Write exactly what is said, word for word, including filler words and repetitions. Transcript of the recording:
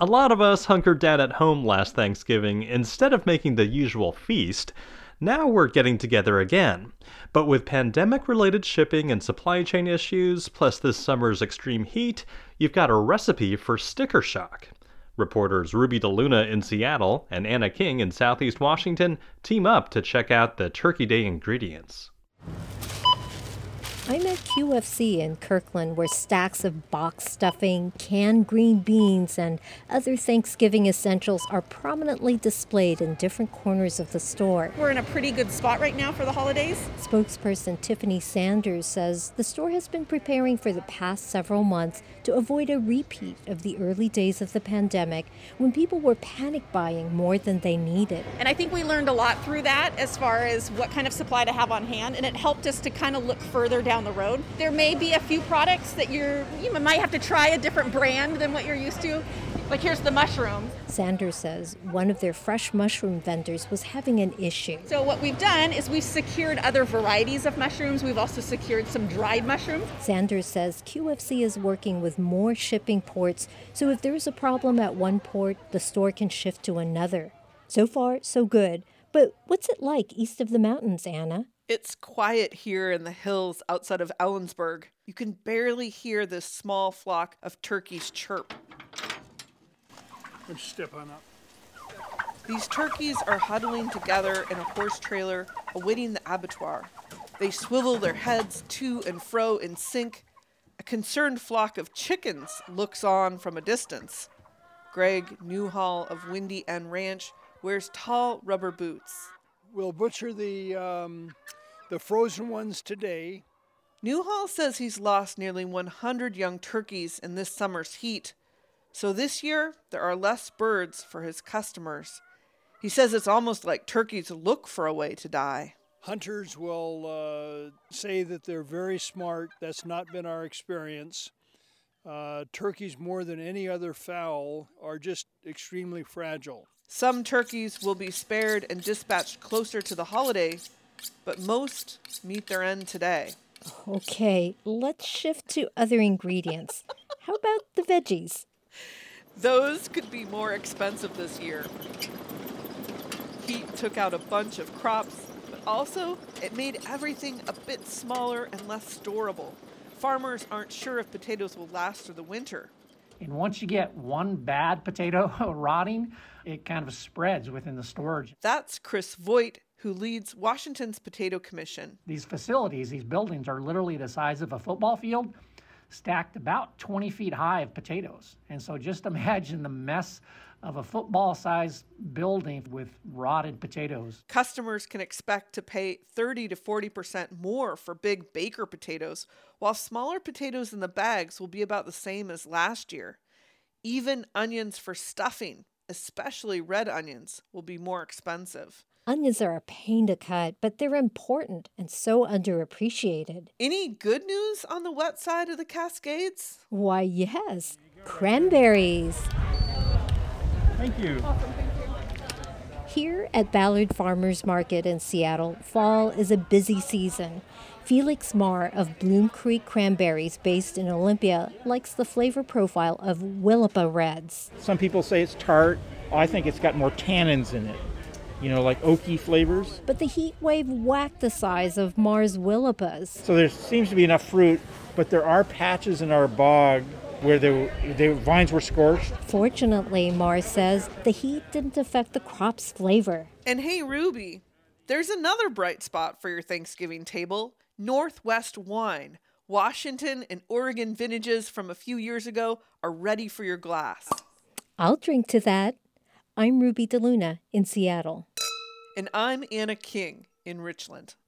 A lot of us hunkered down at home last Thanksgiving instead of making the usual feast. Now we're getting together again. But with pandemic-related shipping and supply chain issues, plus this summer's extreme heat, you've got a recipe for sticker shock. Reporters Ruby DeLuna in Seattle and Anna King in Southeast Washington team up to check out the Turkey Day ingredients. I'm at Q F C in Kirkland, where stacks of box stuffing, canned green beans, and other Thanksgiving essentials are prominently displayed in different corners of the store. We're in a pretty good spot right now for the holidays. Spokesperson Tiffany Sanders says the store has been preparing for the past several months to avoid a repeat of the early days of the pandemic when people were panic buying more than they needed. And I think we learned a lot through that as far as what kind of supply to have on hand, and it helped us to kind of look further down down the road. There may be a few products that you're, you might have to try a different brand than what you're used to. Like here's the mushrooms. Sanders says one of their fresh mushroom vendors was having an issue. So what we've done is we've secured other varieties of mushrooms. We've also secured some dried mushrooms. Sanders says Q F C is working with more shipping ports, so if there's a problem at one port, the store can shift to another. So far, so good. But what's it like east of the mountains, Anna? It's quiet here in the hills outside of Ellensburg. You can barely hear this small flock of turkeys chirp. Let's step on up. These turkeys are huddling together in a horse trailer, awaiting the abattoir. They swivel their heads to and fro in sync. A concerned flock of chickens looks on from a distance. Greg Newhall of Windy End Ranch wears tall rubber boots. We'll butcher the um, the frozen ones today. Newhall says he's lost nearly one hundred young turkeys in this summer's heat. So this year, there are less birds for his customers. He says it's almost like turkeys look for a way to die. Hunters will uh, say that they're very smart. That's not been our experience. Uh, turkeys, more than any other fowl, are just extremely fragile. Some turkeys will be spared and dispatched closer to the holiday, but most meet their end today. Okay, let's shift to other ingredients. How about the veggies? Those could be more expensive this year. Heat took out a bunch of crops, but also it made everything a bit smaller and less storable. Farmers aren't sure if potatoes will last through the winter. And once you get one bad potato rotting, it kind of spreads within the storage. That's Chris Voigt, who leads Washington's Potato Commission. These facilities, these buildings are literally the size of a football field, stacked about twenty feet high of potatoes. And so just imagine the mess of a football-sized building with rotted potatoes. Customers can expect to pay thirty to forty percent more for big Baker potatoes, while smaller potatoes in the bags will be about the same as last year. Even onions for stuffing, especially red onions, will be more expensive. Onions are a pain to cut, but they're important and so underappreciated. Any good news on the wet side of the Cascades? Why, yes. Cranberries. Thank you. Awesome, thank you. Here at Ballard Farmers Market in Seattle, fall is a busy season. Felix Marr of Bloom Creek Cranberries, based in Olympia, likes the flavor profile of Willapa Reds. Some people say it's tart. I think it's got more tannins in it, you know, like oaky flavors. But the heat wave whacked the size of Marr's Willapas. So there seems to be enough fruit, but there are patches in our bog where the, the vines were scorched. Fortunately, Marr says, the heat didn't affect the crop's flavor. And hey, Ruby, there's another bright spot for your Thanksgiving table. Northwest Wine. Washington and Oregon vintages from a few years ago are ready for your glass. I'll drink to that. I'm Ruby DeLuna in Seattle. And I'm Anna King in Richland.